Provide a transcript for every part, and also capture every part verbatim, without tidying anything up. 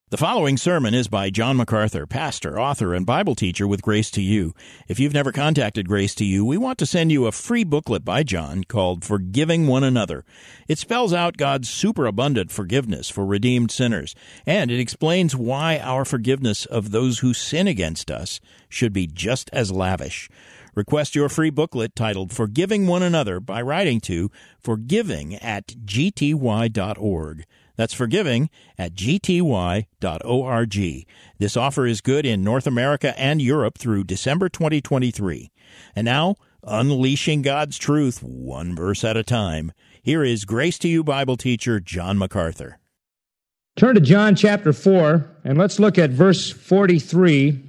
The following sermon is by John MacArthur, pastor, author, and Bible teacher with Grace to You. If you've never contacted Grace to You, we want to send you a free booklet by John called Forgiving One Another. It spells out God's superabundant forgiveness for redeemed sinners, and it explains why our forgiveness of those who sin against us should be just as lavish. Request your free booklet titled Forgiving One Another by writing to forgiving at g t y dot org. That's forgiving at g t y dot org. This offer is good in North America and Europe through December twenty twenty-three. And now, unleashing God's truth one verse at a time, here is Grace to You Bible teacher John MacArthur. Turn to John chapter four, and let's look at verse forty-three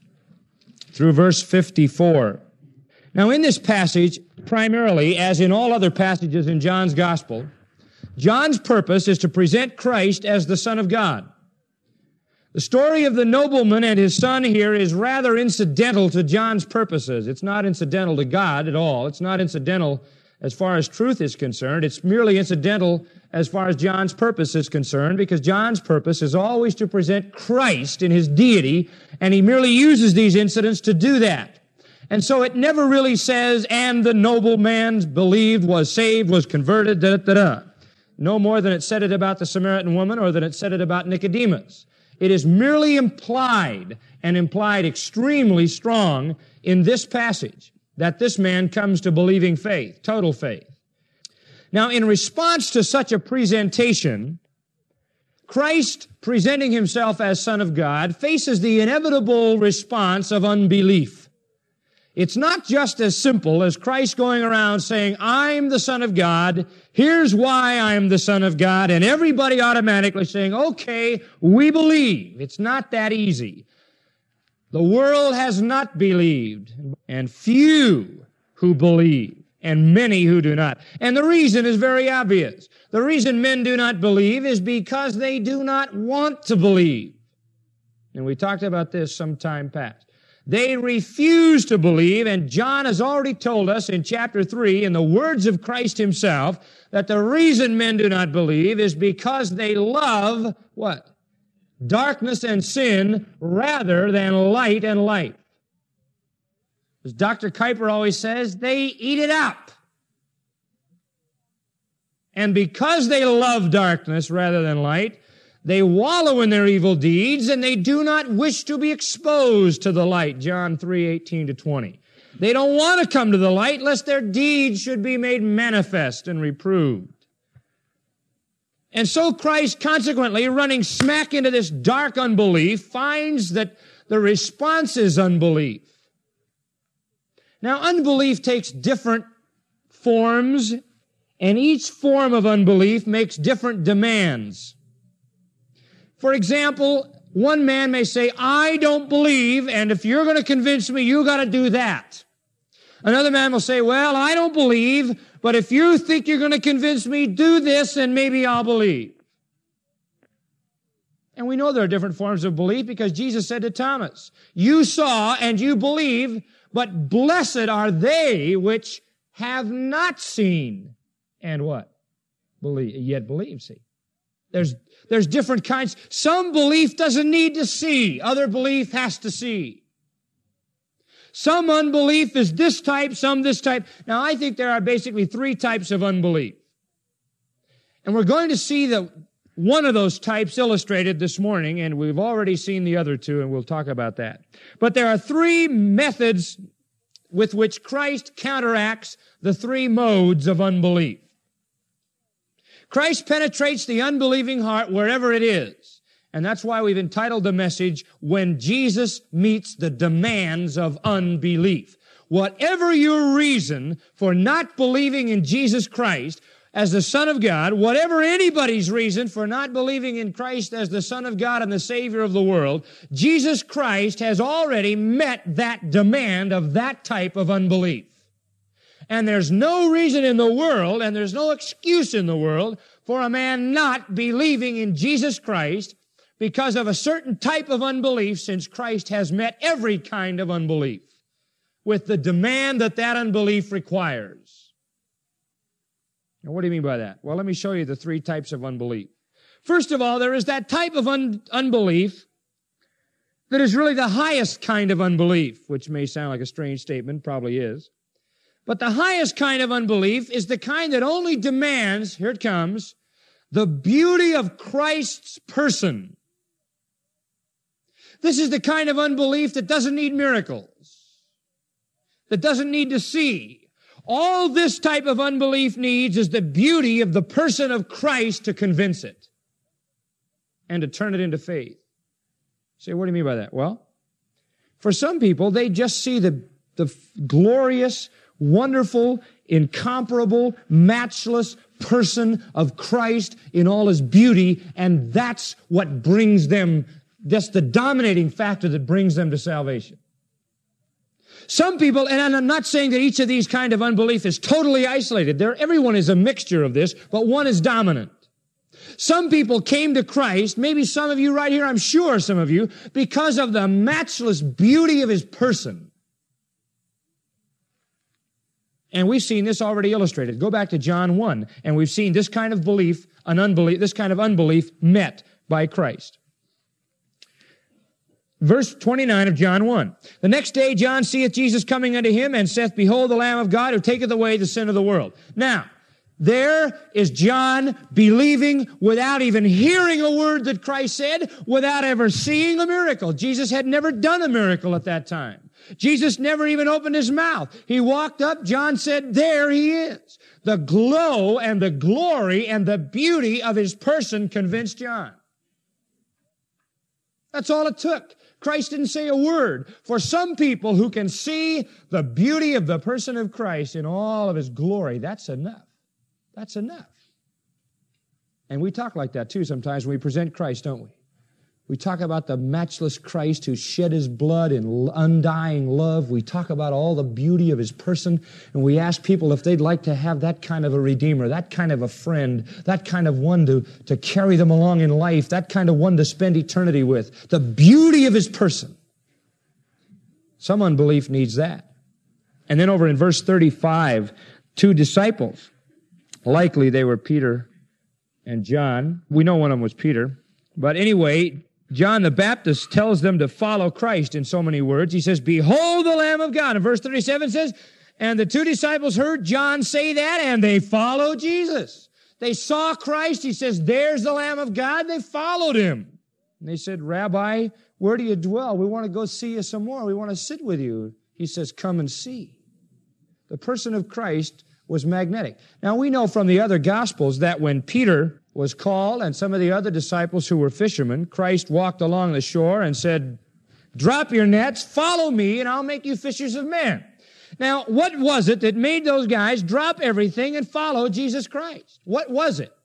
through verse fifty-four. Now, in this passage, primarily, as in all other passages in John's Gospel, John's purpose is to present Christ as the Son of God. The story of the nobleman and his son here is rather incidental to John's purposes. It's not incidental to God at all. It's not incidental as far as truth is concerned. It's merely incidental as far as John's purpose is concerned, because John's purpose is always to present Christ in his deity, and he merely uses these incidents to do that. And so it never really says, and the nobleman believed, was saved, was converted, da-da-da-da. No more than it said it about the Samaritan woman or than it said it about Nicodemus. It is merely implied, and implied extremely strong in this passage, that this man comes to believing faith, total faith. Now, in response to such a presentation, Christ, presenting himself as Son of God, faces the inevitable response of unbelief. It's not just as simple as Christ going around saying, I'm the Son of God, here's why I'm the Son of God, and everybody automatically saying, okay, we believe. It's not that easy. The world has not believed, and few who believe, and many who do not. And the reason is very obvious. The reason men do not believe is because they do not want to believe. And we talked about this some time past. They refuse to believe, and John has already told us in chapter three, in the words of Christ himself, that the reason men do not believe is because they love, what? Darkness and sin rather than light and life. As Doctor Kuyper always says, they eat it up. And because they love darkness rather than light, they wallow in their evil deeds, and they do not wish to be exposed to the light, John three, eighteen to twenty. They don't want to come to the light, lest their deeds should be made manifest and reproved. And so Christ, consequently, running smack into this dark unbelief, finds that the response is unbelief. Now, unbelief takes different forms, and each form of unbelief makes different demands. For example, one man may say, I don't believe, and if you're going to convince me, you got to do that. Another man will say, well, I don't believe, but if you think you're going to convince me, do this, and maybe I'll believe. And we know there are different forms of belief because Jesus said to Thomas, you saw and you believe, but blessed are they which have not seen and what? Believe, yet believe, see. There's There's different kinds. Some belief doesn't need to see. Other belief has to see. Some unbelief is this type, some this type. Now, I think there are basically three types of unbelief. And we're going to see the one of those types illustrated this morning, and we've already seen the other two, and we'll talk about that. But there are three methods with which Christ counteracts the three modes of unbelief. Christ penetrates the unbelieving heart wherever it is. And that's why we've entitled the message, When Jesus Meets the Demands of Unbelief. Whatever your reason for not believing in Jesus Christ as the Son of God, whatever anybody's reason for not believing in Christ as the Son of God and the Savior of the world, Jesus Christ has already met that demand of that type of unbelief. And there's no reason in the world, and there's no excuse in the world, for a man not believing in Jesus Christ because of a certain type of unbelief, since Christ has met every kind of unbelief with the demand that that unbelief requires. Now, what do you mean by that? Well, let me show you the three types of unbelief. First of all, there is that type of un- unbelief that is really the highest kind of unbelief, which may sound like a strange statement, probably is. But the highest kind of unbelief is the kind that only demands, here it comes, the beauty of Christ's person. This is the kind of unbelief that doesn't need miracles, that doesn't need to see. All this type of unbelief needs is the beauty of the person of Christ to convince it and to turn it into faith. You say, what do you mean by that? Well, for some people, they just see the, the glorious, wonderful, incomparable, matchless person of Christ in all his beauty, and that's what brings them, that's the dominating factor that brings them to salvation. Some people, and I'm not saying that each of these kind of unbelief is totally isolated. There, everyone is a mixture of this, but one is dominant. Some people came to Christ, maybe some of you right here, I'm sure some of you, because of the matchless beauty of his person. And we've seen this already illustrated. Go back to John one, and we've seen this kind of belief, an unbelief, this kind of unbelief met by Christ. Verse twenty-nine of John one. The next day John seeth Jesus coming unto him, and saith, Behold the Lamb of God, who taketh away the sin of the world. Now, there is John believing without even hearing a word that Christ said, without ever seeing a miracle. Jesus had never done a miracle at that time. Jesus never even opened his mouth. He walked up, John said, there he is. The glow and the glory and the beauty of his person convinced John. That's all it took. Christ didn't say a word. For some people who can see the beauty of the person of Christ in all of his glory, that's enough. That's enough. And we talk like that too sometimes when we present Christ, don't we? We talk about the matchless Christ who shed his blood in undying love. We talk about all the beauty of his person, and we ask people if they'd like to have that kind of a Redeemer, that kind of a friend, that kind of one to, to carry them along in life, that kind of one to spend eternity with. The beauty of his person. Some unbelief needs that. And then over in verse thirty-five, two disciples. Likely they were Peter and John. We know one of them was Peter. But anyway, John the Baptist tells them to follow Christ in so many words. He says, Behold the Lamb of God. And verse thirty-seven says, and the two disciples heard John say that, and they followed Jesus. They saw Christ. He says, there's the Lamb of God. They followed him. And they said, Rabbi, where do you dwell? We want to go see you some more. We want to sit with you. He says, come and see. The person of Christ was magnetic. Now, we know from the other Gospels that when Peter was called and some of the other disciples who were fishermen, Christ walked along the shore and said, drop your nets, follow me, and I'll make you fishers of men. Now, what was it that made those guys drop everything and follow Jesus Christ? What was it?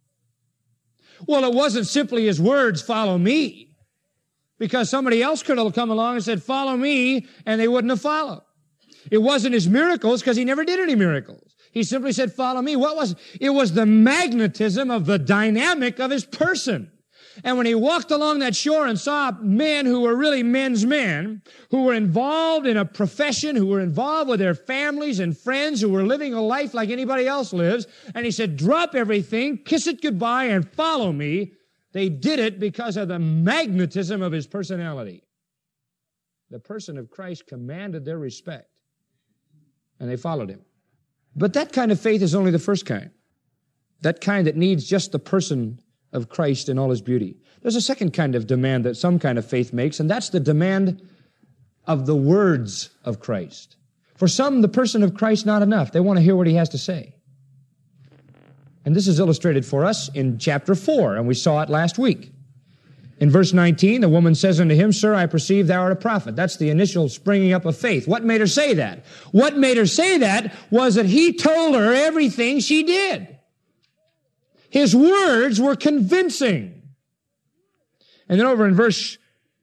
Well, it wasn't simply his words, follow me, because somebody else could have come along and said, follow me, and they wouldn't have followed. It wasn't his miracles, because he never did any miracles. He simply said, follow me. What was it? It was the magnetism of the dynamic of his person. And when he walked along that shore and saw men who were really men's men, who were involved in a profession, who were involved with their families and friends, who were living a life like anybody else lives, and he said, drop everything, kiss it goodbye, and follow me, they did it because of the magnetism of his personality. The person of Christ commanded their respect, and they followed him. But that kind of faith is only the first kind. That kind that needs just the person of Christ in all his beauty. There's a second kind of demand that some kind of faith makes, and that's the demand of the words of Christ. For some, the person of Christ not enough. They want to hear what he has to say. And this is illustrated for us in chapter four, and we saw it last week. In verse nineteen, the woman says unto him, Sir, I perceive thou art a prophet. That's the initial springing up of faith. What made her say that? What made her say that was that he told her everything she did. His words were convincing. And then over in verse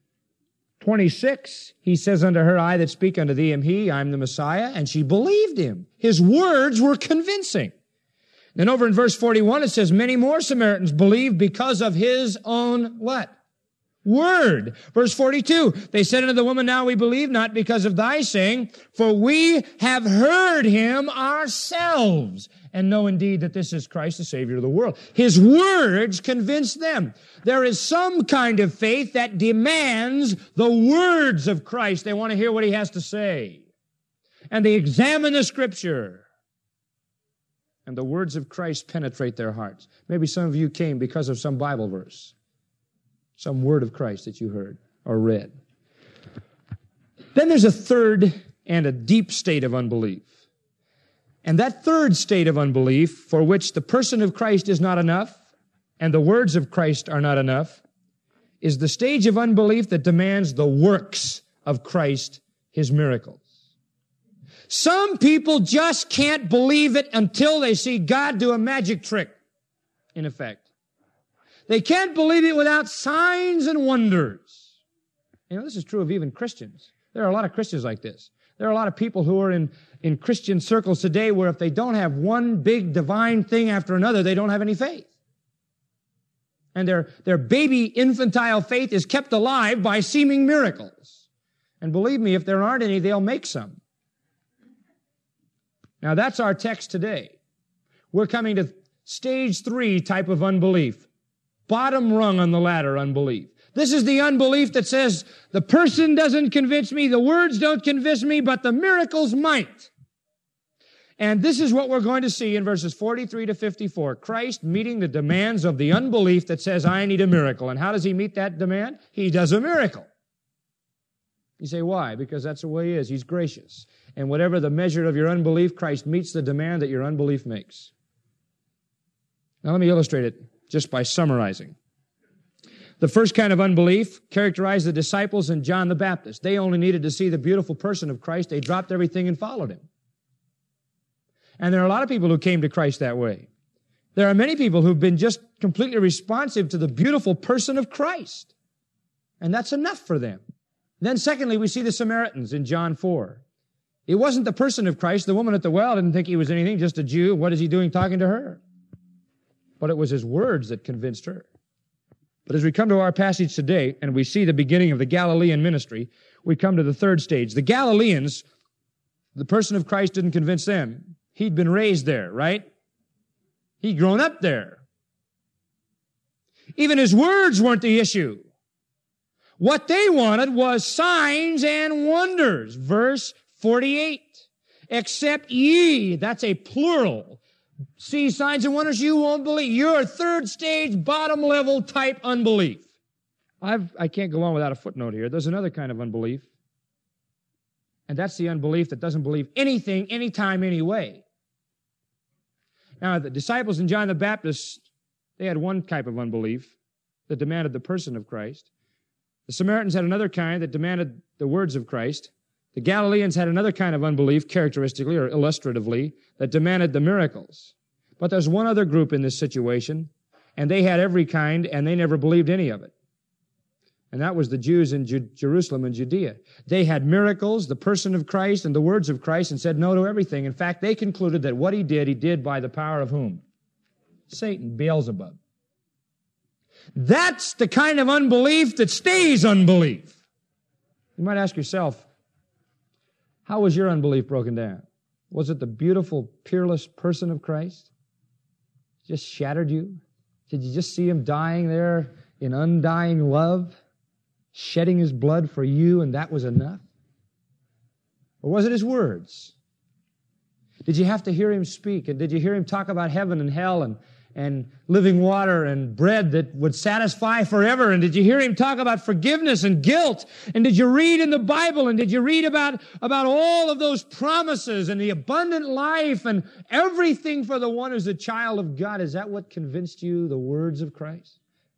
twenty-six, he says unto her, I that speak unto thee am he, I am the Messiah. And she believed him. His words were convincing. Then over in verse forty-one, it says, many more Samaritans believed because of his own what? word. Verse forty-two, they said unto the woman, now we believe not because of thy saying, for we have heard him ourselves, and know indeed that this is Christ, the Savior of the world. His words convince them. There is some kind of faith that demands the words of Christ. They want to hear what he has to say. And they examine the Scripture. And the words of Christ penetrate their hearts. Maybe some of you came because of some Bible verse, some word of Christ that you heard or read. Then there's a third and a deep state of unbelief. And that third state of unbelief, for which the person of Christ is not enough and the words of Christ are not enough, is the stage of unbelief that demands the works of Christ, his miracles. Some people just can't believe it until they see God do a magic trick, in effect. They can't believe it without signs and wonders. You know, this is true of even Christians. There are a lot of Christians like this. There are a lot of people who are in, in Christian circles today where if they don't have one big divine thing after another, they don't have any faith. And their, their baby infantile faith is kept alive by seeming miracles. And believe me, if there aren't any, they'll make some. Now, that's our text today. We're coming to stage three type of unbelief. Bottom rung on the ladder unbelief. This is the unbelief that says, the person doesn't convince me, the words don't convince me, but the miracles might. And this is what we're going to see in verses forty-three to fifty-four. Christ meeting the demands of the unbelief that says, I need a miracle. And how does he meet that demand? He does a miracle. You say, why? Because that's the way he is. He's gracious. And whatever the measure of your unbelief, Christ meets the demand that your unbelief makes. Now let me illustrate it just by summarizing. The first kind of unbelief characterized the disciples and John the Baptist. They only needed to see the beautiful person of Christ. They dropped everything and followed him. And there are a lot of people who came to Christ that way. There are many people who've been just completely responsive to the beautiful person of Christ. And that's enough for them. Then secondly, we see the Samaritans in John four. It wasn't the person of Christ. The woman at the well didn't think he was anything, just a Jew. What is he doing talking to her? But it was his words that convinced her. But as we come to our passage today, and we see the beginning of the Galilean ministry, we come to the third stage. The Galileans, the person of Christ didn't convince them. He'd been raised there, right? He'd grown up there. Even his words weren't the issue. What they wanted was signs and wonders. Verse forty-eight. Except ye, that's a plural, see signs and wonders, you won't believe. You're third stage, bottom level type unbelief. I've, I can't go on without a footnote here. There's another kind of unbelief. And that's the unbelief that doesn't believe anything, anytime, anyway. Now, the disciples and John the Baptist, they had one type of unbelief that demanded the person of Christ. The Samaritans had another kind that demanded the words of Christ. The Galileans had another kind of unbelief, characteristically or illustratively, that demanded the miracles. But there's one other group in this situation, and they had every kind, and they never believed any of it. And that was the Jews in Ju- Jerusalem and Judea. They had miracles, the person of Christ, and the words of Christ, and said no to everything. In fact, they concluded that what he did, he did by the power of whom? Satan, Beelzebub. That's the kind of unbelief that stays unbelief. You might ask yourself, how was your unbelief broken down? Was it the beautiful, peerless person of Christ? Just shattered you? Did you just see him dying there in undying love, shedding his blood for you, and that was enough? Or was it his words? Did you have to hear him speak? And did you hear him talk about heaven and hell and and living water and bread that would satisfy forever? And did you hear him talk about forgiveness and guilt? And did you read in the Bible? And did you read about, about all of those promises and the abundant life and everything for the one who's a child of God? Is that what convinced you, the words of Christ?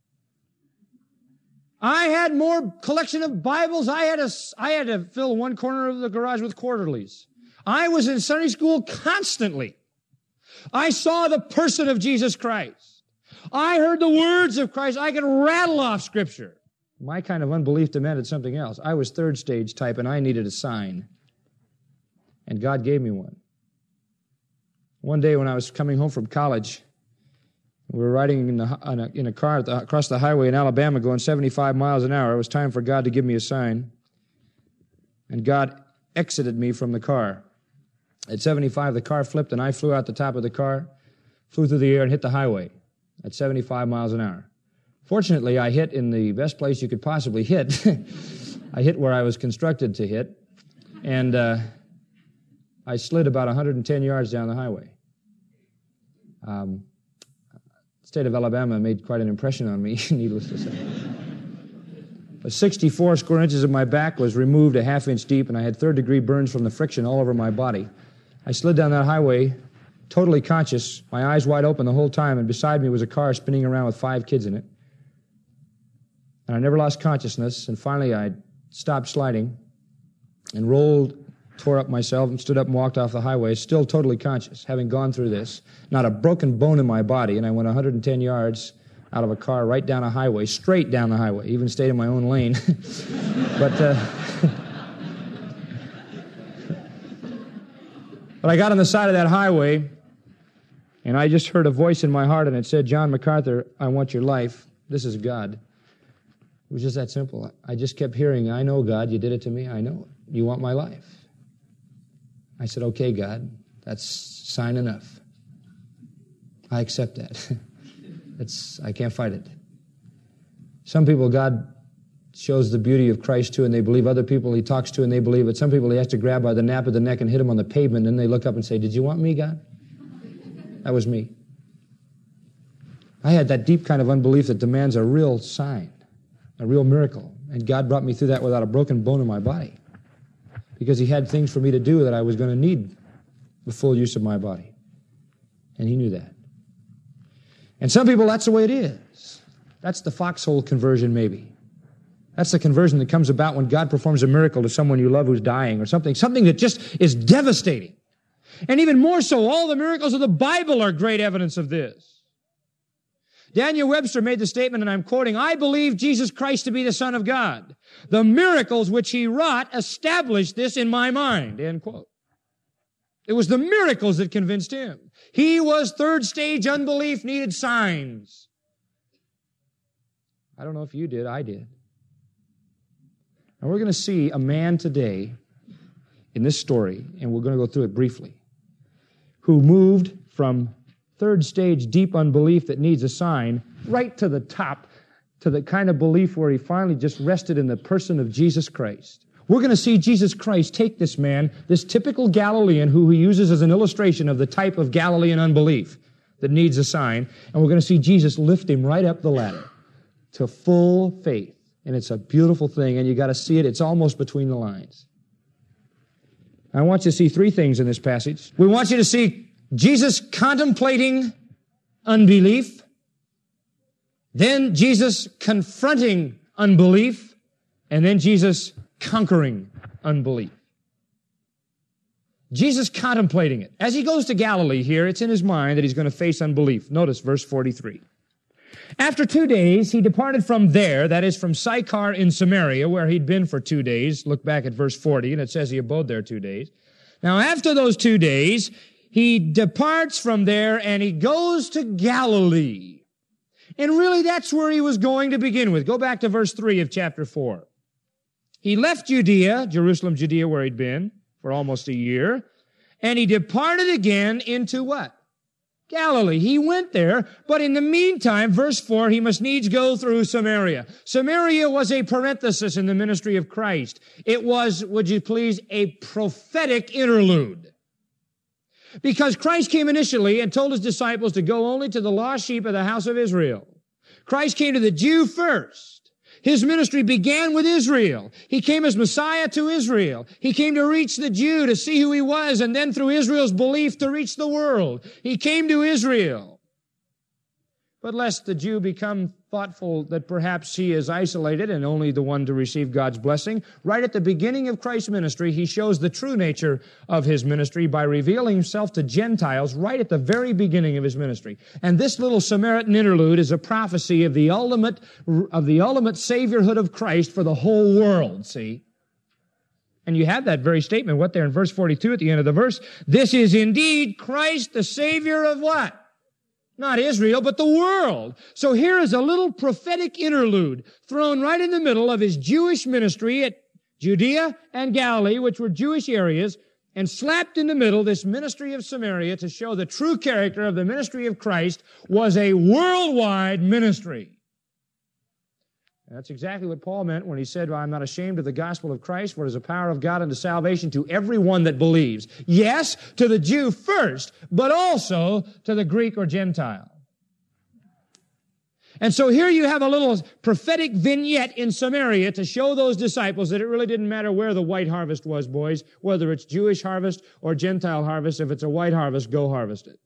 I had more collection of Bibles. I had, a, I had to fill one corner of the garage with quarterlies. I was in Sunday school constantly. I saw the person of Jesus Christ. I heard the words of Christ. I could rattle off Scripture. My kind of unbelief demanded something else. I was third stage type, and I needed a sign. And God gave me one. One day when I was coming home from college, We were riding in, the, in, a, in a car the, across the highway in Alabama going seventy-five miles an hour. It was time for God to give me a sign. And God exited me from the car. At seventy-five, the car flipped, and I flew out the top of the car, flew through the air, and hit the highway at seventy-five miles an hour. Fortunately, I hit in the best place you could possibly hit. I hit where I was constructed to hit, and uh, I slid about one hundred ten yards down the highway. Um, the state of Alabama made quite an impression on me, needless to say. But sixty-four square inches of my back was removed a half inch deep, and I had third-degree burns from the friction all over my body. I slid down that highway, totally conscious, my eyes wide open the whole time, and beside me was a car spinning around with five kids in it. And I never lost consciousness, and finally I stopped sliding and rolled, tore up myself, and stood up and walked off the highway, still totally conscious, having gone through this. Not a broken bone in my body, and I went one hundred ten yards out of a car right down a highway, straight down the highway, even stayed in my own lane. but uh, but I got on the side of that highway, and I just heard a voice in my heart, and it said, "John MacArthur, I want your life. This is God." It was just that simple. I just kept hearing, "I know, God, you did it to me. I know it. You want my life." I said, "Okay, God, that's sign enough. I accept that." It's, I can't fight it. Some people God shows the beauty of Christ to, and they believe. Other people He talks to, and they believe it. Some people He has to grab by the nape of the neck and hit them on the pavement, and then they look up and say, "Did you want me, God?" That was me. I had that deep kind of unbelief that demands a real sign, a real miracle. And God brought me through that without a broken bone in my body, because He had things for me to do that I was going to need the full use of my body. And He knew that. And some people, that's the way it is. That's the foxhole conversion, maybe. That's the conversion that comes about when God performs a miracle to someone you love who's dying or something, something that just is devastating. And even more so, all the miracles of the Bible are great evidence of this. Daniel Webster made the statement, and I'm quoting, "I believe Jesus Christ to be the Son of God. The miracles which He wrought established this in my mind," end quote. It was the miracles that convinced him. He was third stage unbelief, needed signs. I don't know if you did, I did. And we're going to see a man today in this story, and we're going to go through it briefly, who moved from third stage deep unbelief that needs a sign right to the top, to the kind of belief where he finally just rested in the person of Jesus Christ. We're going to see Jesus Christ take this man, this typical Galilean who he uses as an illustration of the type of Galilean unbelief that needs a sign, and we're going to see Jesus lift him right up the ladder to full faith. And it's a beautiful thing, and you got to see it. It's almost between the lines. I want you to see three things in this passage. We want you to see Jesus contemplating unbelief, then Jesus confronting unbelief, and then Jesus conquering unbelief. Jesus contemplating it. As he goes to Galilee here, it's in his mind that he's going to face unbelief. Notice verse forty-three. After two days, he departed from there, that is from Sychar in Samaria, where he'd been for two days. Look back at verse forty, and it says he abode there two days. Now, after those two days, he departs from there and he goes to Galilee. And really, that's where he was going to begin with. Go back to verse three of chapter four. He left Judea, Jerusalem, Judea, where he'd been for almost a year, and he departed again into what? Galilee. He went there, but in the meantime, verse four, he must needs go through Samaria. Samaria was a parenthesis in the ministry of Christ. It was, would you please, a prophetic interlude. Because Christ came initially and told his disciples to go only to the lost sheep of the house of Israel. Christ came to the Jew first. His ministry began with Israel. He came as Messiah to Israel. He came to reach the Jew, to see who he was, and then through Israel's belief to reach the world. He came to Israel. But lest the Jew become thoughtful that perhaps he is isolated and only the one to receive God's blessing, right at the beginning of Christ's ministry, he shows the true nature of his ministry by revealing himself to Gentiles right at the very beginning of his ministry. And this little Samaritan interlude is a prophecy of the ultimate, of the ultimate saviorhood of Christ for the whole world, see? And you have that very statement, what there in verse forty-two at the end of the verse. This is indeed Christ, the Savior of what? Not Israel, but the world. So here is a little prophetic interlude thrown right in the middle of his Jewish ministry at Judea and Galilee, which were Jewish areas, and slapped in the middle this ministry of Samaria to show the true character of the ministry of Christ was a worldwide ministry. And that's exactly what Paul meant when he said, well, I'm not ashamed of the gospel of Christ, for it is the power of God unto salvation to everyone that believes. Yes, to the Jew first, but also to the Greek or Gentile. And so here you have a little prophetic vignette in Samaria to show those disciples that it really didn't matter where the white harvest was, boys, whether it's Jewish harvest or Gentile harvest. If it's a white harvest, go harvest it.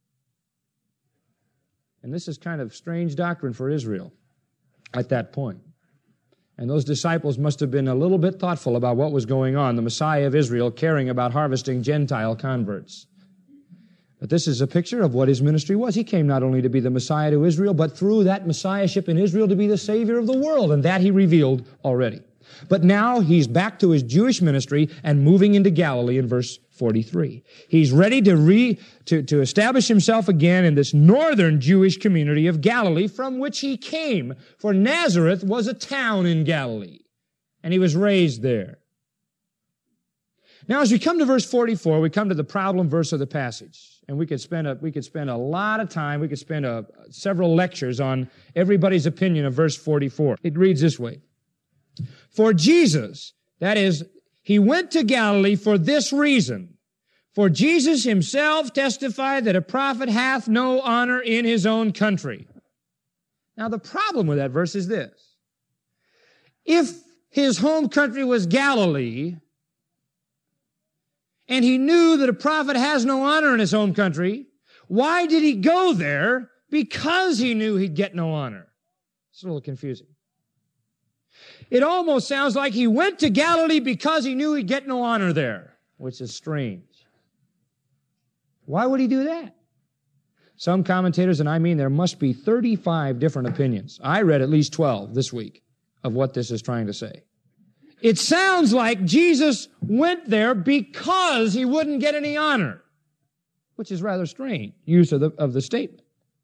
And this is kind of strange doctrine for Israel at that point. And those disciples must have been a little bit thoughtful about what was going on, the Messiah of Israel caring about harvesting Gentile converts. But this is a picture of what his ministry was. He came not only to be the Messiah to Israel, but through that Messiahship in Israel to be the Savior of the world. And that he revealed already. But now he's back to his Jewish ministry and moving into Galilee in verse forty-three. He's ready to re, to, to establish himself again in this northern Jewish community of Galilee from which he came. For Nazareth was a town in Galilee. And he was raised there. Now, as we come to verse forty-four, we come to the problem verse of the passage. And we could spend a, we could spend a lot of time, we could spend a, several lectures on everybody's opinion of verse forty-four. It reads this way. For Jesus, that is, he went to Galilee for this reason. For Jesus himself testified that a prophet hath no honor in his own country. Now, the problem with that verse is this. If his home country was Galilee, and he knew that a prophet has no honor in his home country, why did he go there? Because he knew he'd get no honor. It's a little confusing. It almost sounds like he went to Galilee because he knew he'd get no honor there, which is strange. Why would he do that? Some commentators, and I mean there must be thirty-five different opinions. I read at least twelve this week of what this is trying to say. It sounds like Jesus went there because he wouldn't get any honor, which is rather strange use of the, of the statement.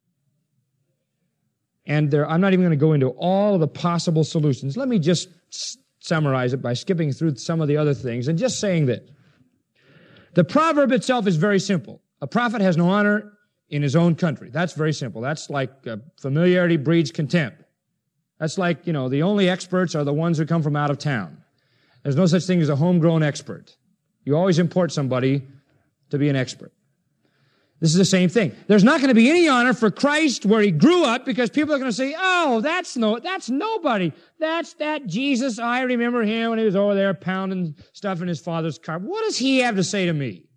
And there, I'm not even going to go into all of the possible solutions. Let me just s- summarize it by skipping through some of the other things and just saying that the proverb itself is very simple. A prophet has no honor in his own country. That's very simple. That's like uh, familiarity breeds contempt. That's like, you know, the only experts are the ones who come from out of town. There's no such thing as a homegrown expert. You always import somebody to be an expert. This is the same thing. There's not going to be any honor for Christ where he grew up because people are going to say, oh, that's no, that's nobody. That's that Jesus. I remember him when he was over there pounding stuff in his father's car. What does he have to say to me?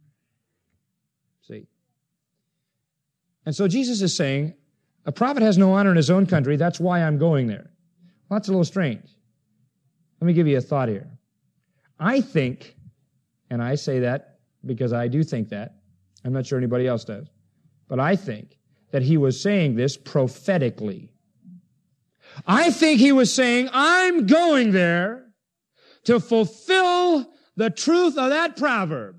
See? And so Jesus is saying, a prophet has no honor in his own country. That's why I'm going there. Well, that's a little strange. Let me give you a thought here. I think, and I say that because I do think that, I'm not sure anybody else does, but I think that he was saying this prophetically. I think he was saying, I'm going there to fulfill the truth of that proverb.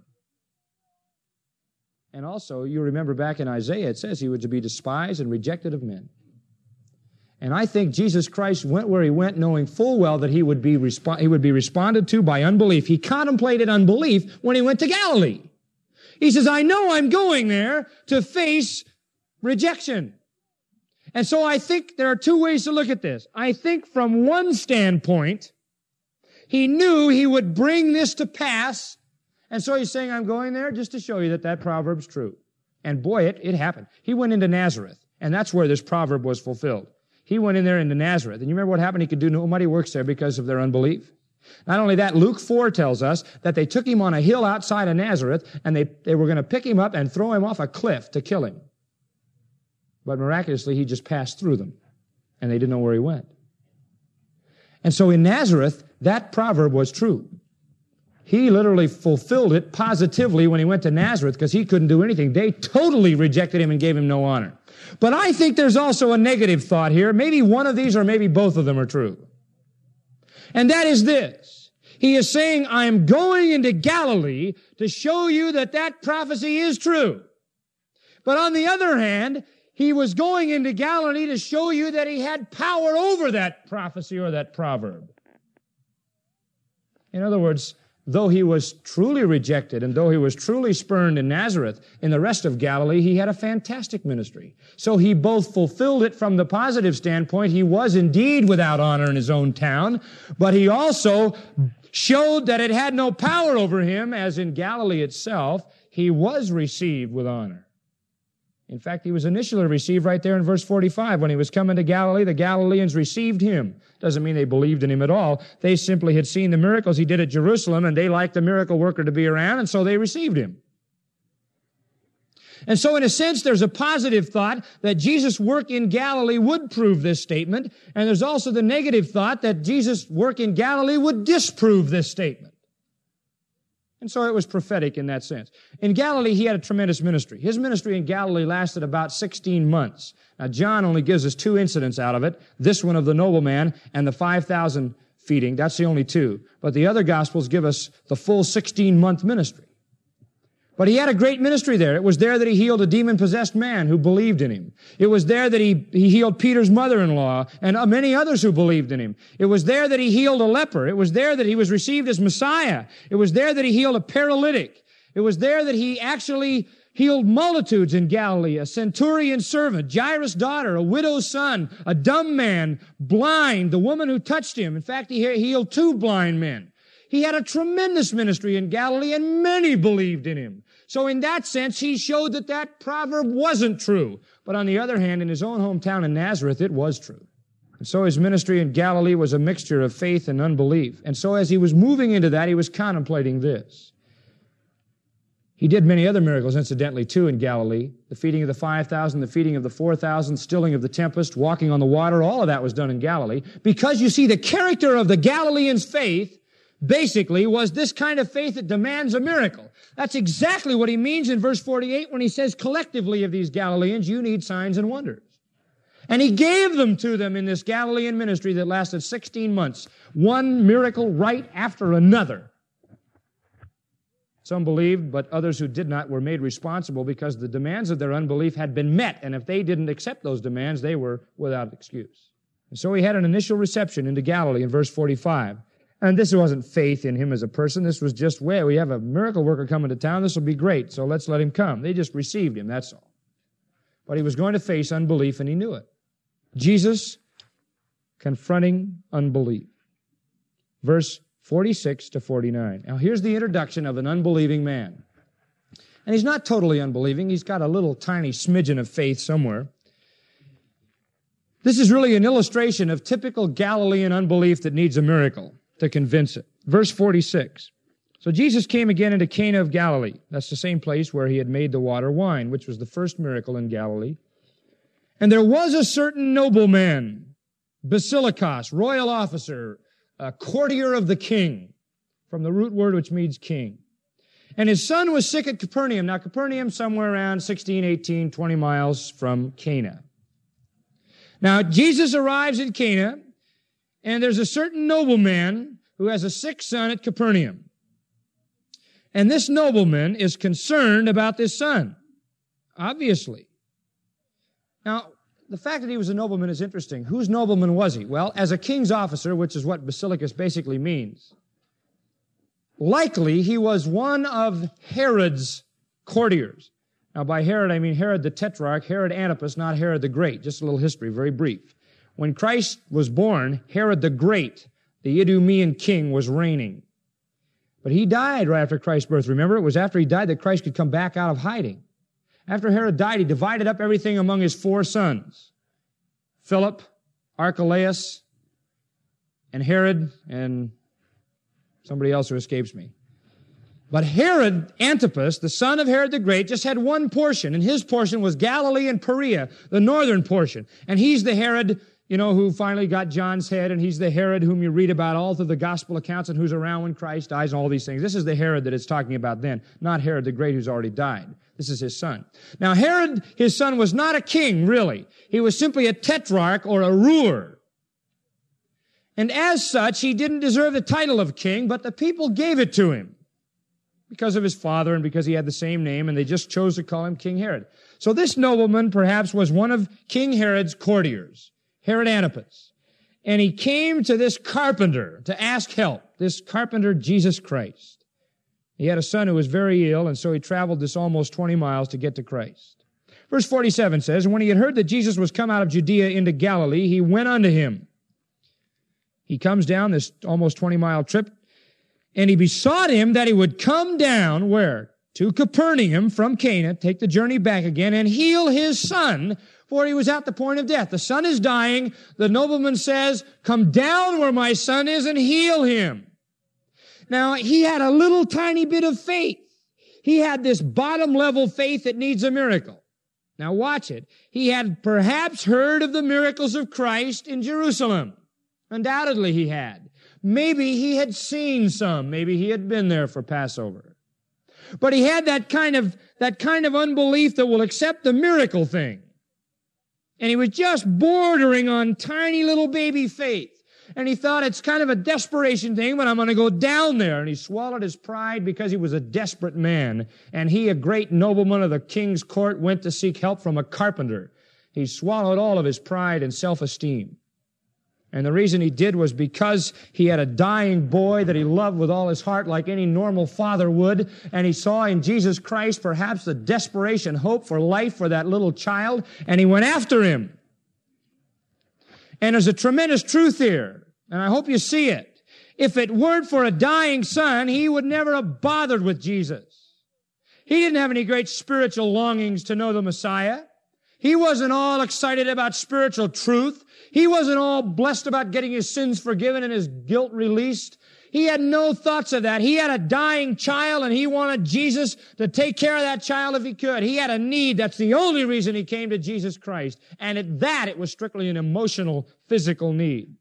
And also, you remember back in Isaiah, it says he was to be despised and rejected of men. And I think Jesus Christ went where he went knowing full well that he would be respo- he would be responded to by unbelief. He contemplated unbelief when he went to Galilee. He says, I know I'm going there to face rejection. And so I think there are two ways to look at this. I think from one standpoint, he knew he would bring this to pass. And so he's saying, I'm going there just to show you that that proverb's true. And boy, it, it happened. He went into Nazareth, and that's where this proverb was fulfilled. He went in there into Nazareth. And you remember what happened? He could do no mighty works there because of their unbelief. Not only that, Luke four tells us that they took him on a hill outside of Nazareth, and they, they were going to pick him up and throw him off a cliff to kill him. But miraculously, he just passed through them, and they didn't know where he went. And so in Nazareth, that proverb was true. He literally fulfilled it positively when he went to Nazareth because he couldn't do anything. They totally rejected him and gave him no honor. But I think there's also a negative thought here. Maybe one of these or maybe both of them are true. And that is this. He is saying, I'm going into Galilee to show you that that prophecy is true. But on the other hand, he was going into Galilee to show you that he had power over that prophecy or that proverb. In other words, though he was truly rejected and though he was truly spurned in Nazareth, in the rest of Galilee, he had a fantastic ministry. So he both fulfilled it from the positive standpoint. He was indeed without honor in his own town, but he also showed that it had no power over him, as in Galilee itself, he was received with honor. In fact, he was initially received right there in verse forty-five. When he was coming to Galilee, the Galileans received him. Doesn't mean they believed in him at all. They simply had seen the miracles he did at Jerusalem, and they liked the miracle worker to be around, and so they received him. And so in a sense, there's a positive thought that Jesus' work in Galilee would prove this statement, and there's also the negative thought that Jesus' work in Galilee would disprove this statement. And so it was prophetic in that sense. In Galilee, he had a tremendous ministry. His ministry in Galilee lasted about sixteen months. Now, John only gives us two incidents out of it, this one of the nobleman and the five thousand feeding. That's the only two. But the other Gospels give us the full sixteen-month ministry. But he had a great ministry there. It was there that he healed a demon-possessed man who believed in him. It was there that he, he healed Peter's mother-in-law and many others who believed in him. It was there that he healed a leper. It was there that he was received as Messiah. It was there that he healed a paralytic. It was there that he actually healed multitudes in Galilee, a centurion servant, Jairus' daughter, a widow's son, a dumb man, blind, the woman who touched him. In fact, he healed two blind men. He had a tremendous ministry in Galilee, and many believed in him. So in that sense, he showed that that proverb wasn't true. But on the other hand, in his own hometown in Nazareth, it was true. And so his ministry in Galilee was a mixture of faith and unbelief. And so as he was moving into that, he was contemplating this. He did many other miracles, incidentally, too, in Galilee. The feeding of the five thousand, the feeding of the four thousand, stilling of the tempest, walking on the water, all of that was done in Galilee. Because, you see, the character of the Galileans' faith basically was this kind of faith that demands a miracle. That's exactly what he means in verse forty-eight when he says, collectively of these Galileans, you need signs and wonders. And he gave them to them in this Galilean ministry that lasted sixteen months. One miracle right after another. Some believed, but others who did not were made responsible because the demands of their unbelief had been met. And if they didn't accept those demands, they were without excuse. And so he had an initial reception into Galilee in verse forty-five. And this wasn't faith in him as a person. This was just, well, we have a miracle worker coming to town. This will be great, so let's let him come. They just received him, that's all. But he was going to face unbelief, and he knew it. Jesus confronting unbelief. Verse forty-six to forty-nine. Now, here's the introduction of an unbelieving man. And he's not totally unbelieving. He's got a little tiny smidgen of faith somewhere. This is really an illustration of typical Galilean unbelief that needs a miracle to convince it. Verse forty-six. So Jesus came again into Cana of Galilee. That's the same place where he had made the water wine, which was the first miracle in Galilee. And there was a certain nobleman, basilikos, royal officer, a courtier of the king, from the root word which means king. And his son was sick at Capernaum. Now, Capernaum, somewhere around sixteen, eighteen, twenty miles from Cana. Now, Jesus arrives in Cana, and there's a certain nobleman who has a sick son at Capernaum. And this nobleman is concerned about this son, obviously. Now, the fact that he was a nobleman is interesting. Whose nobleman was he? Well, as a king's officer, which is what basilicus basically means, likely he was one of Herod's courtiers. Now, by Herod, I mean Herod the Tetrarch, Herod Antipas, not Herod the Great. Just a little history, very brief. When Christ was born, Herod the Great, the Idumean king, was reigning. But he died right after Christ's birth. Remember, it was after he died that Christ could come back out of hiding. After Herod died, he divided up everything among his four sons. Philip, Archelaus, and Herod, and somebody else who escapes me. But Herod Antipas, the son of Herod the Great, just had one portion, and his portion was Galilee and Perea, the northern portion. And he's the Herod, you know, who finally got John's head, and he's the Herod whom you read about all through the gospel accounts and who's around when Christ dies and all these things. This is the Herod that it's talking about then, not Herod the Great who's already died. This is his son. Now, Herod, his son, was not a king, really. He was simply a tetrarch or a ruler. And as such, he didn't deserve the title of king, but the people gave it to him. because of his father and because he had the same name, and they just chose to call him King Herod. So this nobleman perhaps was one of King Herod's courtiers, Herod Antipas. And he came to this carpenter to ask help, this carpenter Jesus Christ. He had a son who was very ill, and so he traveled this almost twenty miles to get to Christ. Verse forty-seven says, "And when he had heard that Jesus was come out of Judea into Galilee, he went unto him." He comes down this almost twenty-mile trip, and he besought him that he would come down, where? To Capernaum from Cana, take the journey back again, and heal his son, for he was at the point of death. The son is dying. The nobleman says, "Come down where my son is and heal him." Now, he had a little tiny bit of faith. He had this bottom level faith that needs a miracle. Now watch it. He had perhaps heard of the miracles of Christ in Jerusalem. Undoubtedly he had. Maybe he had seen some. Maybe he had been there for Passover. But he had that kind of, that kind of unbelief that will accept the miracle thing. And he was just bordering on tiny little baby faith. And he thought it's kind of a desperation thing, but I'm going to go down there. And he swallowed his pride because he was a desperate man. And he, a great nobleman of the king's court, went to seek help from a carpenter. He swallowed all of his pride and self-esteem. And the reason he did was because he had a dying boy that he loved with all his heart like any normal father would. And he saw in Jesus Christ perhaps the desperation hope for life for that little child. And he went after him. And there's a tremendous truth here. And I hope you see it. If it weren't for a dying son, he would never have bothered with Jesus. He didn't have any great spiritual longings to know the Messiah. He wasn't all excited about spiritual truth. He wasn't all blessed about getting his sins forgiven and his guilt released. He had no thoughts of that. He had a dying child, and he wanted Jesus to take care of that child if he could. He had a need. That's the only reason he came to Jesus Christ. And at that, it was strictly an emotional, physical need.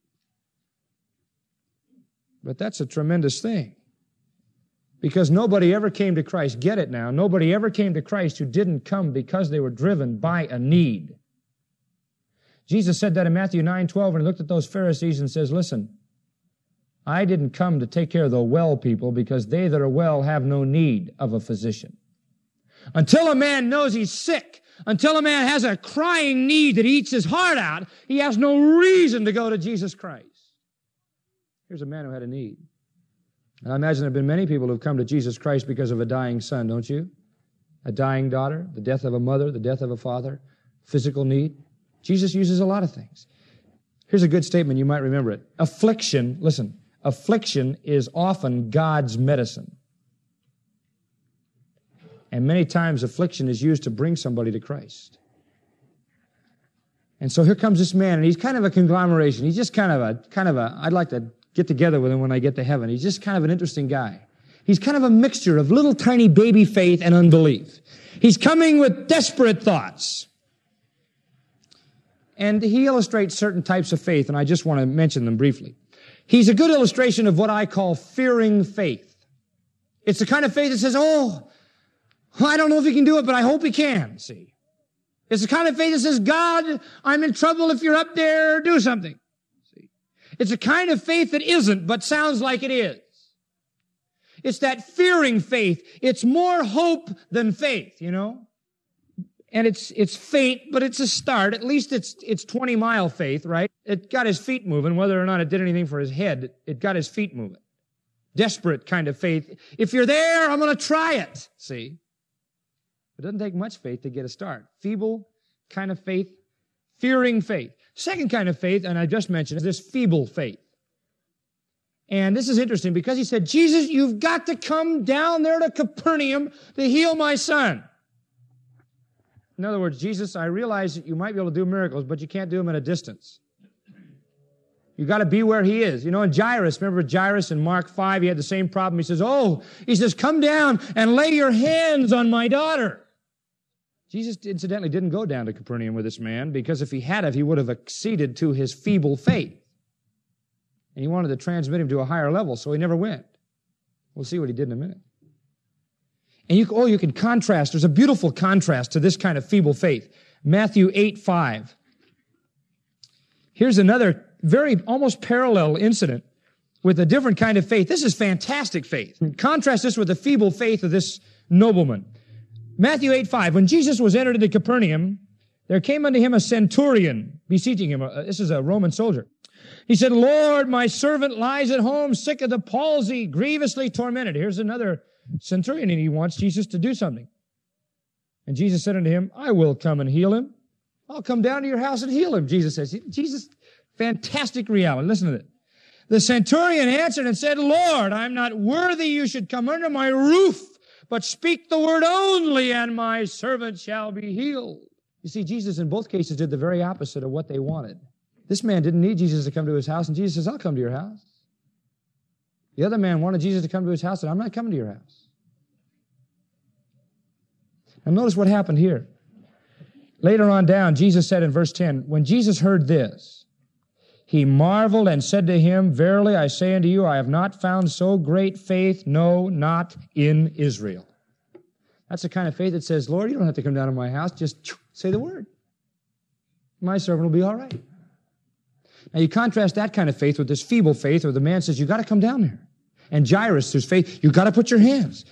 But that's a tremendous thing. Because nobody ever came to Christ. Get it now. Nobody ever came to Christ who didn't come because they were driven by a need. Jesus said that in Matthew nine twelve, and he looked at those Pharisees and says, "Listen, I didn't come to take care of the well people, because they that are well have no need of a physician." Until a man knows he's sick, until a man has a crying need that eats his heart out, he has no reason to go to Jesus Christ. Here's a man who had a need. And I imagine there have been many people who have come to Jesus Christ because of a dying son, don't you? A dying daughter, the death of a mother, the death of a father, physical need. Jesus uses a lot of things. Here's a good statement, you might remember it. Affliction, listen, affliction is often God's medicine. And many times affliction is used to bring somebody to Christ. And so here comes this man, and he's kind of a conglomeration. He's just kind of a, kind of a, I'd like to get together with him when I get to heaven. He's just kind of an interesting guy. He's kind of a mixture of little tiny baby faith and unbelief. He's coming with desperate thoughts. And he illustrates certain types of faith, and I just want to mention them briefly. He's a good illustration of what I call fearing faith. It's the kind of faith that says, oh, I don't know if he can do it, but I hope he can, see. It's the kind of faith that says, God, I'm in trouble if you're up there, do something. See. It's a kind of faith that isn't, but sounds like it is. It's that fearing faith. It's more hope than faith, you know. And it's it's faint, but it's a start. At least it's it's twenty-mile faith, right? It got his feet moving. Whether or not it did anything for his head, it got his feet moving. Desperate kind of faith. If you're there, I'm going to try it, see? It doesn't take much faith to get a start. Feeble kind of faith, fearing faith. Second kind of faith, and I just mentioned, is this feeble faith. And this is interesting because he said, Jesus, you've got to come down there to Capernaum to heal my son. In other words, Jesus, I realize that you might be able to do miracles, but you can't do them at a distance. You've got to be where he is. You know, in Jairus, remember Jairus in Mark five, he had the same problem. He says, oh, he says, come down and lay your hands on my daughter. Jesus, incidentally, didn't go down to Capernaum with this man, because if he had have, he would have acceded to his feeble faith. And he wanted to transmit him to a higher level, so he never went. We'll see what he did in a minute. And you, oh, you can contrast. There's a beautiful contrast to this kind of feeble faith. Matthew eight five. Here's another very almost parallel incident with a different kind of faith. This is fantastic faith. Contrast this with the feeble faith of this nobleman. Matthew eight five, when Jesus was entered into Capernaum, there came unto him a centurion, beseeching him. Uh, this is a Roman soldier. He said, Lord, my servant lies at home, sick of the palsy, grievously tormented. Here's another centurion, and he wants Jesus to do something. And Jesus said unto him, I will come and heal him. I'll come down to your house and heal him, Jesus says. Jesus, fantastic reality. Listen to this. The centurion answered and said, Lord, I'm not worthy you should come under my roof, but speak the word only, and my servant shall be healed. You see, Jesus in both cases did the very opposite of what they wanted. This man didn't need Jesus to come to his house, and Jesus says, I'll come to your house. The other man wanted Jesus to come to his house, and I'm not coming to your house. Now notice what happened here. Later on down, Jesus said in verse ten, when Jesus heard this, he marveled and said to him, verily I say unto you, I have not found so great faith, no, not in Israel. That's the kind of faith that says, Lord, you don't have to come down to my house, just say the word. My servant will be all right. Now you contrast that kind of faith with this feeble faith where the man says, you got to come down there. And Jairus, whose faith, you got to put your hands.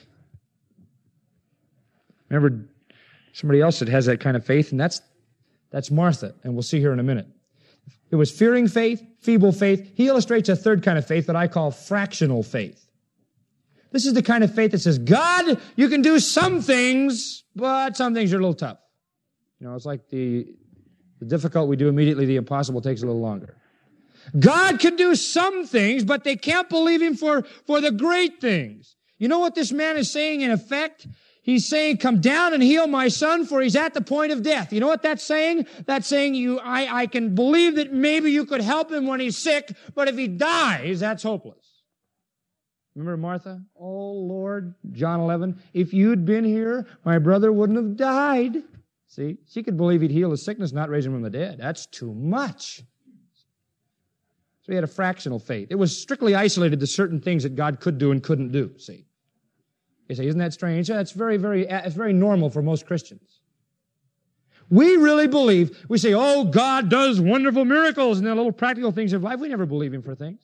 Remember somebody else that has that kind of faith, and that's that's Martha, and we'll see here in a minute. It was fearing faith, feeble faith. He illustrates a third kind of faith that I call fractional faith. This is the kind of faith that says, God, you can do some things, but some things are a little tough. You know, it's like the, the difficult we do immediately, the impossible takes a little longer. God can do some things, but they can't believe him for, for the great things. You know what this man is saying in effect? He's saying, come down and heal my son, for he's at the point of death. You know what that's saying? That's saying, you, I, I can believe that maybe you could help him when he's sick, but if he dies, that's hopeless. Remember Martha? Oh, Lord, John eleven, if you'd been here, my brother wouldn't have died. See, she could believe he'd heal his sickness, not raise him from the dead. That's too much. So he had a fractional faith. It was strictly isolated to certain things that God could do and couldn't do, see. You say, isn't that strange? That's very, very, it's very normal for most Christians. We really believe, we say, oh, God does wonderful miracles and then little practical things of life. We never believe him for things.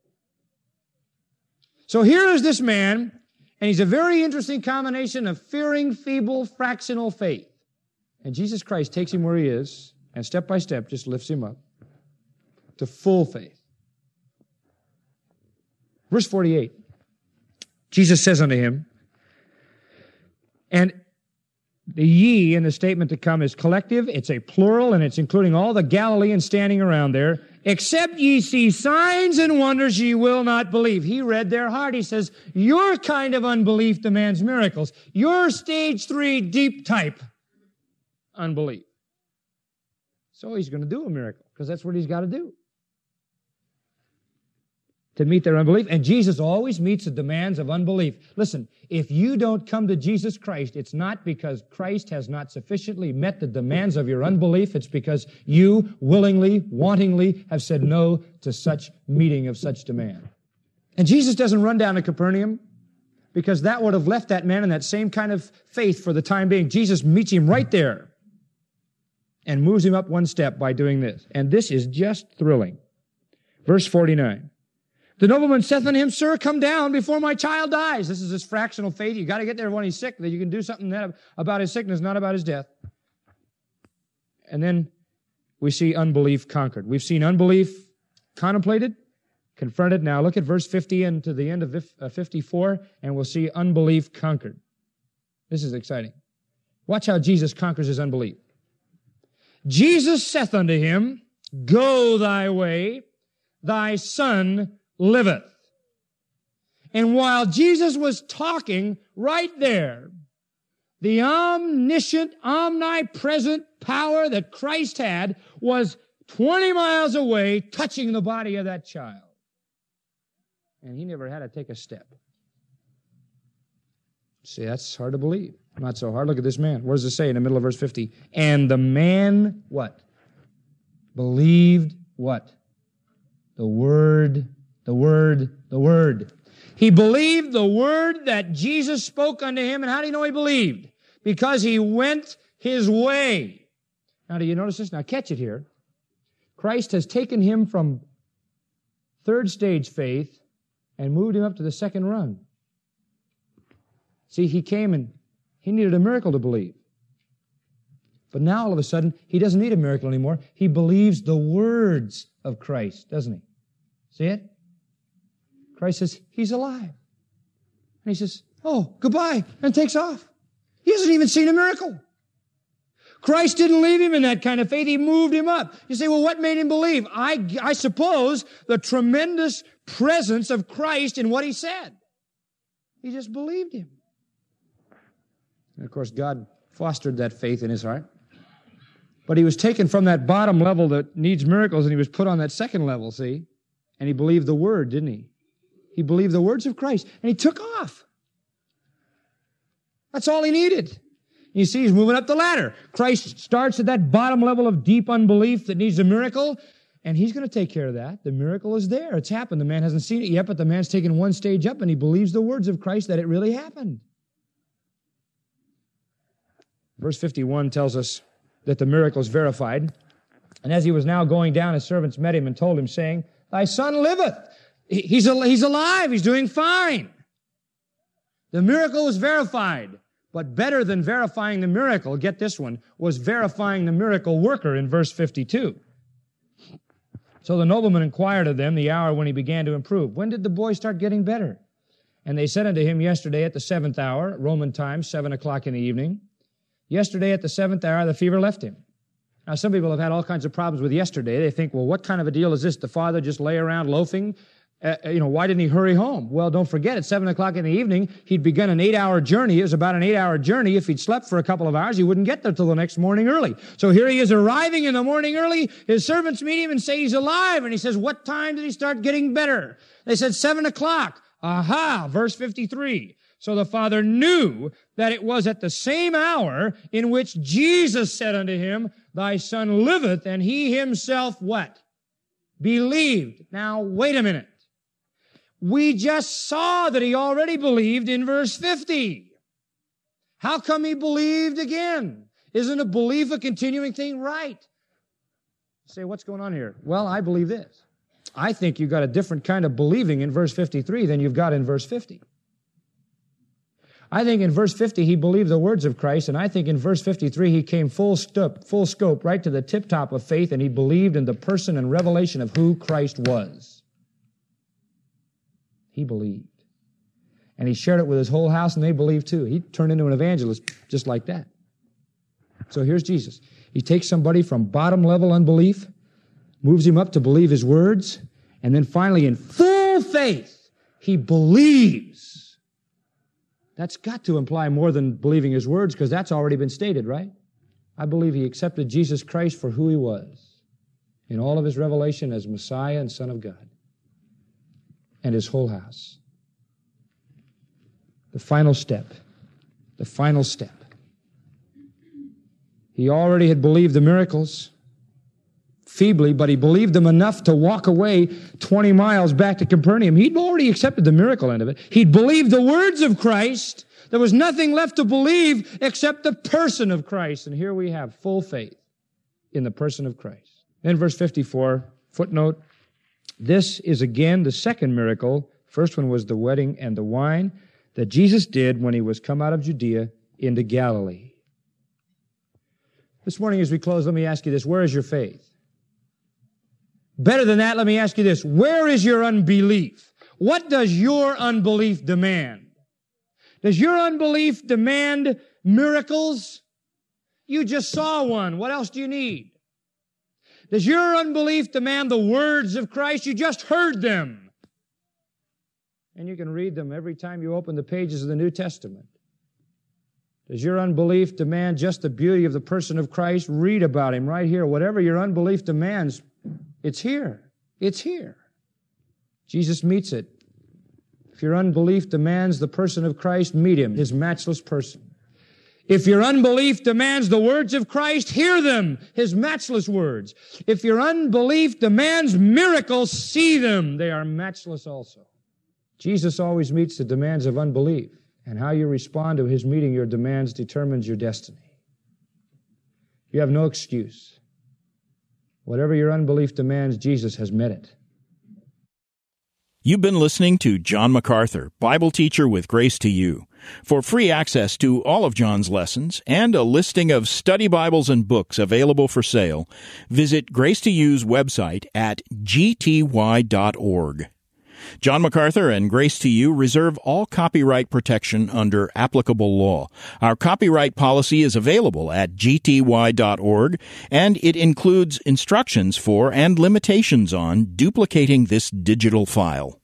So here is this man, and he's a very interesting combination of fearing, feeble, fractional faith. And Jesus Christ takes him where he is, and step by step just lifts him up to full faith. Verse forty-eight, Jesus says unto him, and the ye in the statement to come is collective, it's a plural, and it's including all the Galileans standing around there. Except ye see signs and wonders, ye will not believe. He read their heart. He says, your kind of unbelief demands miracles. Your stage three deep type unbelief. So he's going to do a miracle, because that's what he's got to do to meet their unbelief. And Jesus always meets the demands of unbelief. Listen, if you don't come to Jesus Christ, it's not because Christ has not sufficiently met the demands of your unbelief. It's because you willingly, wantingly have said no to such meeting of such demand. And Jesus doesn't run down to Capernaum, because that would have left that man in that same kind of faith for the time being. Jesus meets him right there and moves him up one step by doing this. And this is just thrilling. Verse forty-nine. The nobleman saith unto him, Sir, come down before my child dies. This is this fractional faith. You got to get there when he's sick, that you can do something about his sickness, not about his death. And then we see unbelief conquered. We've seen unbelief contemplated, confronted. Now look at verse fifty and to the end of fifty-four, and we'll see unbelief conquered. This is exciting. Watch how Jesus conquers his unbelief. Jesus saith unto him, Go thy way, thy son liveth. And while Jesus was talking right there, the omniscient, omnipresent power that Christ had was twenty miles away, touching the body of that child. And he never had to take a step. See, that's hard to believe. Not so hard. Look at this man. What does it say in the middle of verse fifty? And the man, what? Believed what? The word, the word, the word. He believed the word that Jesus spoke unto him. And how do you know he believed? Because he went his way. Now, do you notice this? Now, catch it here. Christ has taken him from third stage faith and moved him up to the second rung. See, he came and he needed a miracle to believe. But now all of a sudden, he doesn't need a miracle anymore. He believes the words of Christ, doesn't he? See it? Christ says, he's alive. And he says, oh, goodbye, and takes off. He hasn't even seen a miracle. Christ didn't leave him in that kind of faith. He moved him up. You say, well, what made him believe? I, I suppose the tremendous presence of Christ in what he said. He just believed him. And of course, God fostered that faith in his heart. But he was taken from that bottom level that needs miracles, and he was put on that second level, see? And he believed the word, didn't he? He believed the words of Christ, and he took off. That's all he needed. You see, he's moving up the ladder. Christ starts at that bottom level of deep unbelief that needs a miracle, and he's going to take care of that. The miracle is there. It's happened. The man hasn't seen it yet, but the man's taken one stage up, and he believes the words of Christ that it really happened. Verse fifty-one tells us that the miracle is verified. And as he was now going down, his servants met him and told him, saying, thy son liveth. He's, he's alive. He's doing fine. The miracle was verified. But better than verifying the miracle, get this one, was verifying the miracle worker in verse fifty-two. So the nobleman inquired of them the hour when he began to improve. When did the boy start getting better? And they said unto him, yesterday at the seventh hour, Roman time, seven o'clock in the evening. Yesterday at the seventh hour, the fever left him. Now, some people have had all kinds of problems with yesterday. They think, well, what kind of a deal is this? The father just lay around loafing? Uh, you know, why didn't he hurry home? Well, don't forget, at seven o'clock in the evening, he'd begun an eight-hour journey. It was about an eight-hour journey. If he'd slept for a couple of hours, he wouldn't get there till the next morning early. So here he is arriving in the morning early. His servants meet him and say he's alive. And he says, what time did he start getting better? They said, seven o'clock. Aha, verse fifty-three. So the father knew that it was at the same hour in which Jesus said unto him, thy son liveth, and he himself what? Believed. Now, wait a minute. We just saw that he already believed in verse fifty. How come he believed again? Isn't a belief a continuing thing? Right. You say, what's going on here? Well, I believe this. I think you've got a different kind of believing in verse fifty-three than you've got in verse fifty. I think in verse fifty he believed the words of Christ, and I think in verse fifty-three he came full stop, full scope, right to the tip-top of faith, and he believed in the person and revelation of who Christ was. He believed. And he shared it with his whole house, and they believed too. He turned into an evangelist just like that. So here's Jesus. He takes somebody from bottom-level unbelief, moves him up to believe his words, and then finally in full faith, he believes. That's got to imply more than believing his words, because that's already been stated, right? I believe he accepted Jesus Christ for who he was in all of his revelation as Messiah and Son of God, and his whole house. The final step. The final step. He already had believed the miracles feebly, but he believed them enough to walk away twenty miles back to Capernaum. He'd already accepted the miracle end of it. He'd believed the words of Christ. There was nothing left to believe except the person of Christ. And here we have full faith in the person of Christ. Then verse fifty-four, footnote, this is again the second miracle. First one was the wedding and the wine that Jesus did when he was come out of Judea into Galilee. This morning as we close, let me ask you this. Where is your faith? Better than that, let me ask you this. Where is your unbelief? What does your unbelief demand? Does your unbelief demand miracles? You just saw one. What else do you need? Does your unbelief demand the words of Christ? You just heard them. And you can read them every time you open the pages of the New Testament. Does your unbelief demand just the beauty of the person of Christ? Read about him right here. Whatever your unbelief demands, it's here. It's here. Jesus meets it. If your unbelief demands the person of Christ, meet him, his matchless person. If your unbelief demands the words of Christ, hear them, his matchless words. If your unbelief demands miracles, see them. They are matchless also. Jesus always meets the demands of unbelief, and how you respond to his meeting your demands determines your destiny. You have no excuse. Whatever your unbelief demands, Jesus has met it. You've been listening to John MacArthur, Bible teacher with Grace to You. For free access to all of John's lessons and a listing of study Bibles and books available for sale, visit Grace to You's website at g t y dot org. John MacArthur and Grace to You reserve all copyright protection under applicable law. Our copyright policy is available at g t y dot org, and it includes instructions for and limitations on duplicating this digital file.